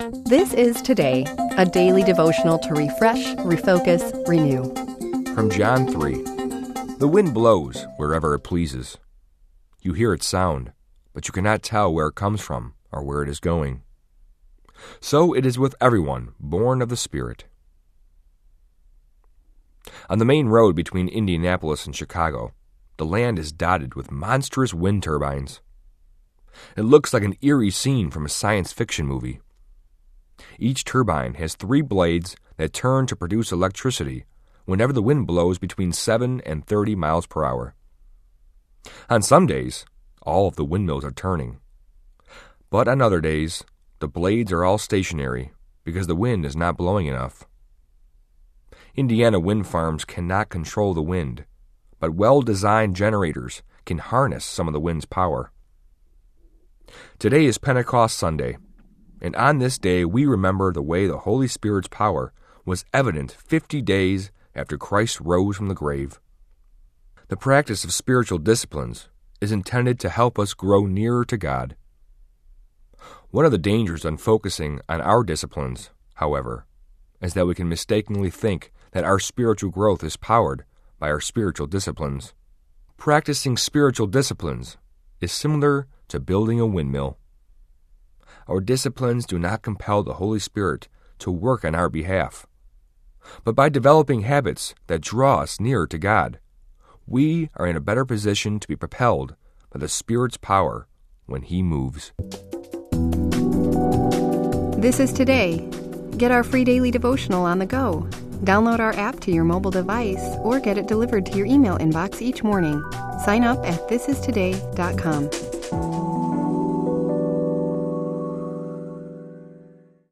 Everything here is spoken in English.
This is Today, a daily devotional to refresh, refocus, renew. From John 3. The wind blows wherever it pleases. You hear its sound, but you cannot tell where it comes from or where it is going. So it is with everyone born of the Spirit. On the main road between Indianapolis and Chicago, the land is dotted with monstrous wind turbines. It looks like an eerie scene from a science fiction movie. Each turbine has 3 blades that turn to produce electricity whenever the wind blows between 7 and 30 miles per hour. On some days, all of the windmills are turning. But on other days, the blades are all stationary because the wind is not blowing enough. Indiana wind farms cannot control the wind, but well-designed generators can harness some of the wind's power. Today is Pentecost Sunday, and on this day we remember the way the Holy Spirit's power was evident 50 days after Christ rose from the grave. The practice of spiritual disciplines is intended to help us grow nearer to God. One of the dangers on focusing on our disciplines, however, is that we can mistakenly think that our spiritual growth is powered by our spiritual disciplines. Practicing spiritual disciplines is similar to building a windmill. Our disciplines do not compel the Holy Spirit to work on our behalf. But by developing habits that draw us nearer to God, we are in a better position to be propelled by the Spirit's power when He moves. This is Today. Get our free daily devotional on the go. Download our app to your mobile device or get it delivered to your email inbox each morning. Sign up at thisistoday.com.